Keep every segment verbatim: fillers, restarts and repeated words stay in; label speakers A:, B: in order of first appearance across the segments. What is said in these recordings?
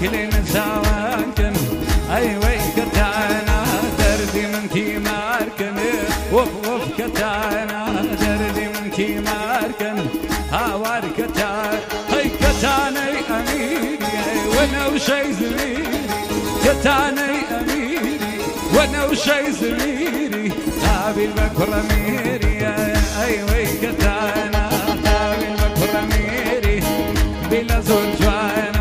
A: وكلنا سوانكن أي وي كتانا دردي من تي ماركن وف وف كتانا دردي من تي ماركن هاوار كتان هاي كتاني أميري وانا وشي زميري كتاني أميري وانا وشي زميري تابي البكرة ميري أي وي كتانا تابي البكرة ميري بلا زول جوانا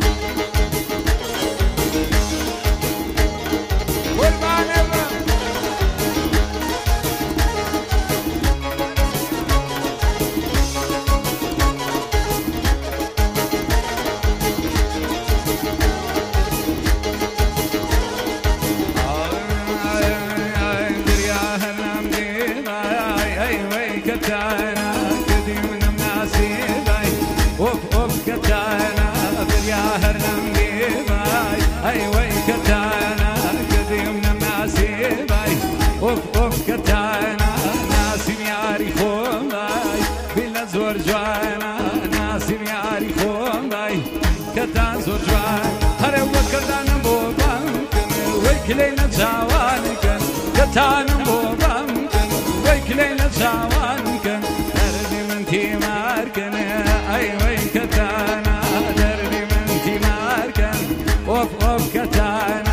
A: أي وي كتانا قديمنا مناسيباي أوف أوف كتانا ناسي مياري خوماي بلا زور جوانا ناسي مياري خوماي كتان زور جوان هري وكردان بوبانكن ويكلينا جوانكن كتان بوبانكن ويكلينا جوانكن دردي من تيماركن أي وي كتانا دردي من تيماركن اوف اوف كتانا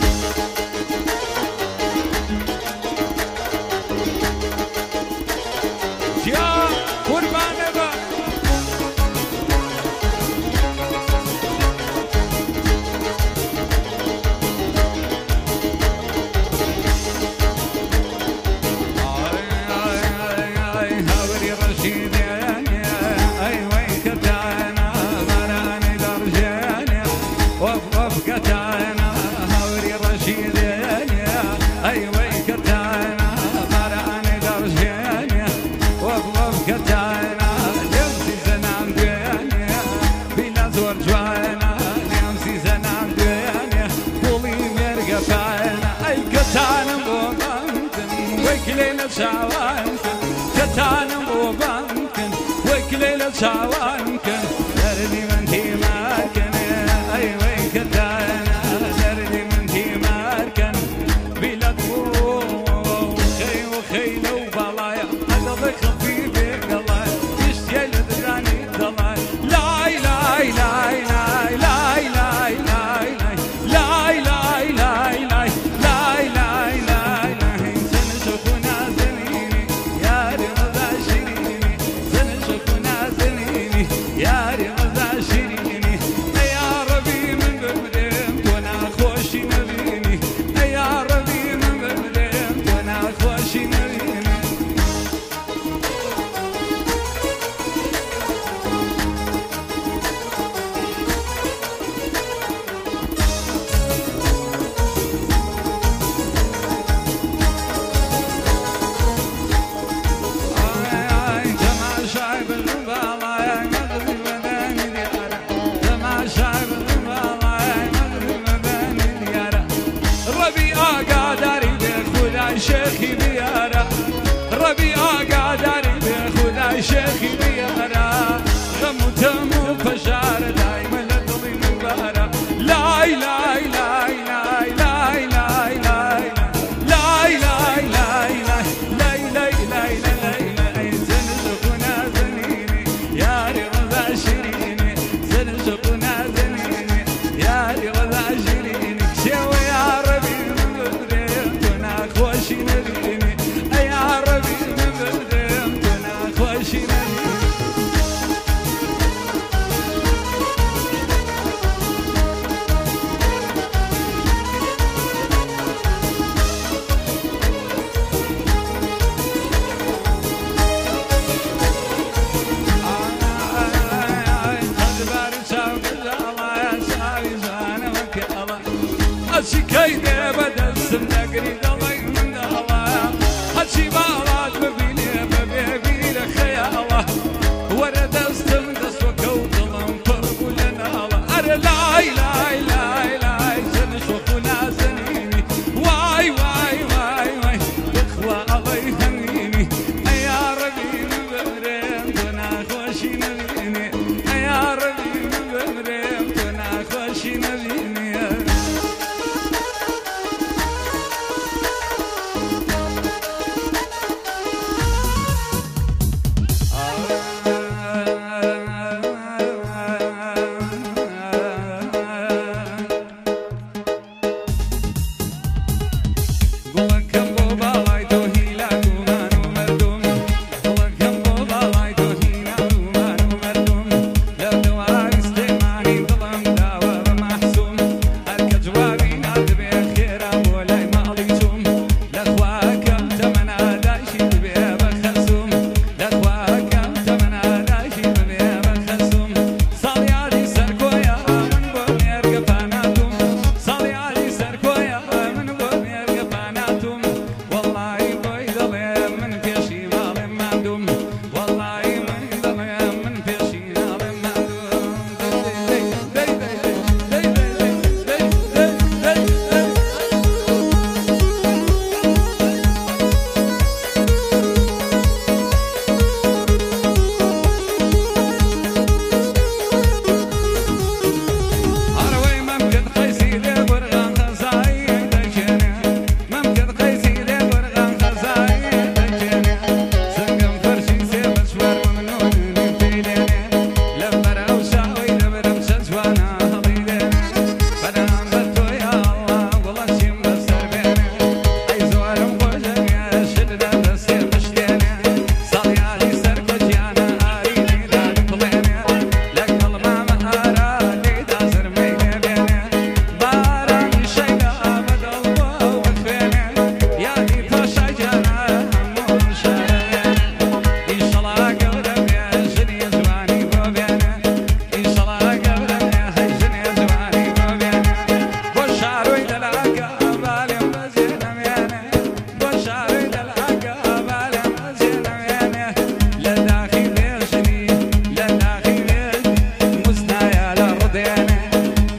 A: يا قربان با اي هاوري رشيد اي وي كتانا مراني درجاني اوف اوف كتانا هاوري رشيداني اي وي كتانا مراني درجاني اوف اوف كتانا نمسي زنان دياني بلا زور جوانا نمسي زنان دياني قولي مرقى فانا اي كتانا مبانكن وكلينا شاوانكن كتانا مبانكن وكلينا شاوانكن دردي من تيماكن أي وي كتانا دردي من تيماركن بلا دموع خي وخيلة وبلايا قلبك خفيفي قلاي يشتي لدراني دلاي لاي لاي لاي لاي لاي لاي لاي لاي لاي لاي لاي لاي لاي لاي لاي سنشوفنا زنيني يا رضا شيريني سنشوفنا زنيني يا رضا شيريني يا ربي من بمرمت وانا خوشي نبيني يا ربي من بمرمت وانا خوشي نبيني تماشى بالبالا يا مغرب مداني ديارة تماشى بالبالا يا مغرب مداني ديارة ربيعة قادري بخدا شيخي ديارة ربيعة قادري بخدا شيخي ديارة غمتم فشار دايما لدلي مبارة لاي لاي لاي لاي لاي لاي لاي لاي لاي لاي لاي لاي لاي لاي لاي زنزقنا زنيني يا رضا شيريني زنزقنا زنيني يا رضا شيريني شوي يا ربي من بدريت وانا خوشي نبيني يا ربي من بدريت وانا خوشي نبيني هالشي كيدي بدل سمنا قريد الله من الله هالشي بالات مبيني مبيبي لخياله ورد استم دس وكوت الله فرق لنا الله أرى لاي لاي لاي لاي سنشوفنا زنيني واي واي واي واي اخوة الله يهنيني يا ربي من بمرين دنا خوشي نبيني يا ربي من بمرين دنا خوشي نبيني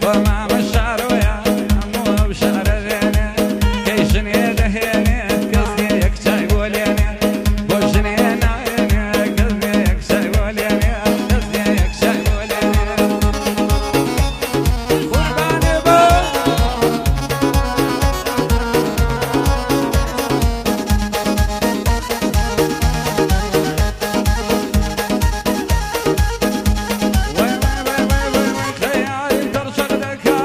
A: وما مشار ويا أمو بشار ذيني كيشني دهيني قصدي يكشاي وليني بوشني نايني قصدي يكشاي وليني قصدي يكشاي وليني قرباني بو وي وي وي وي وي خيالي ترشق لك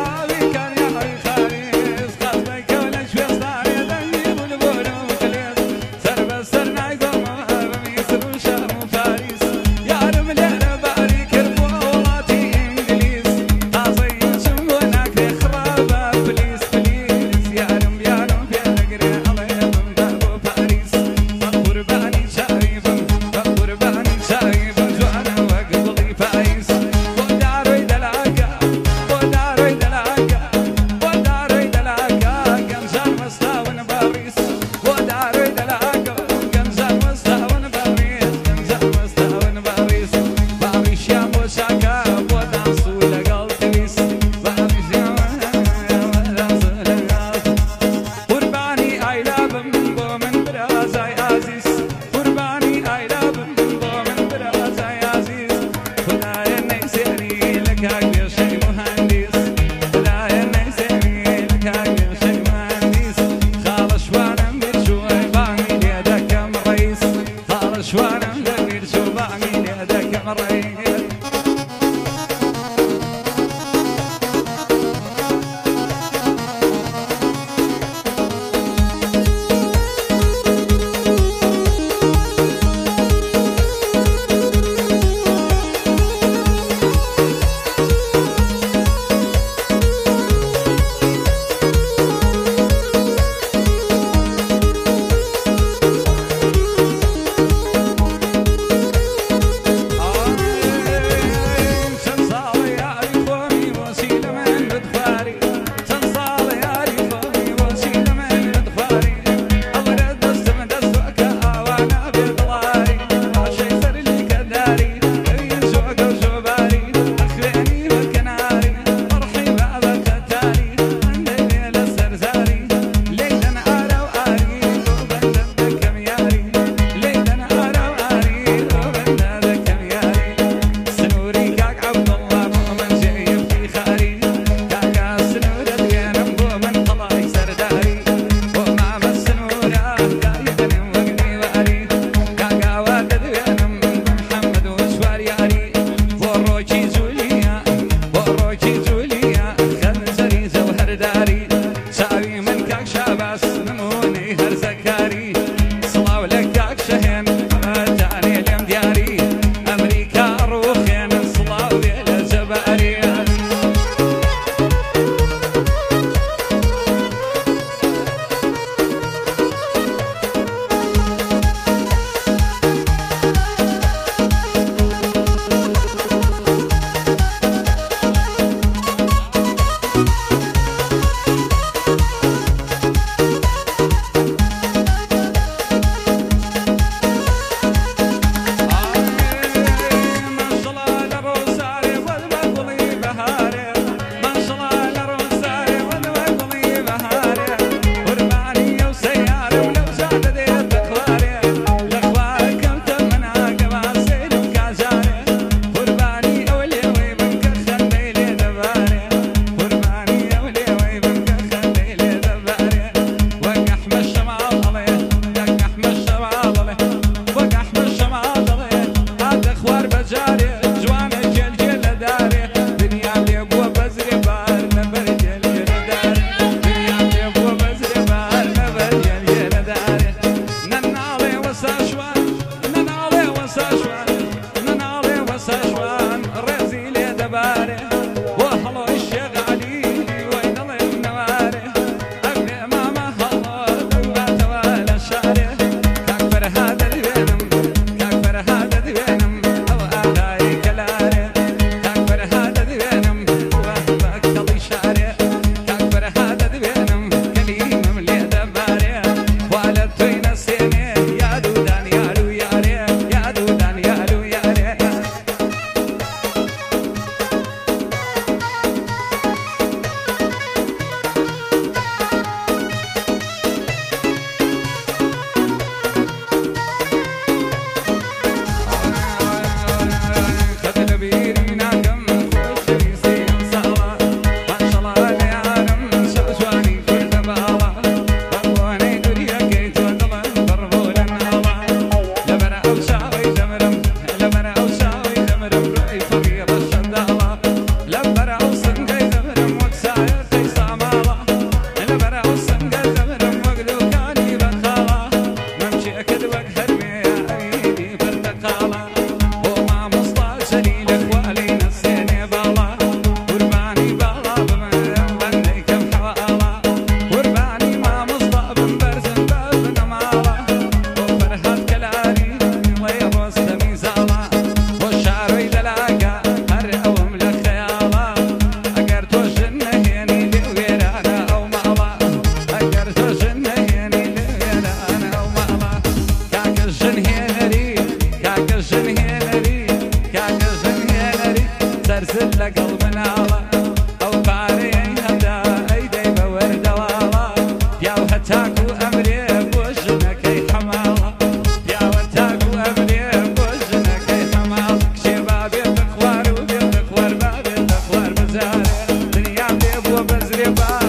A: وبزري بار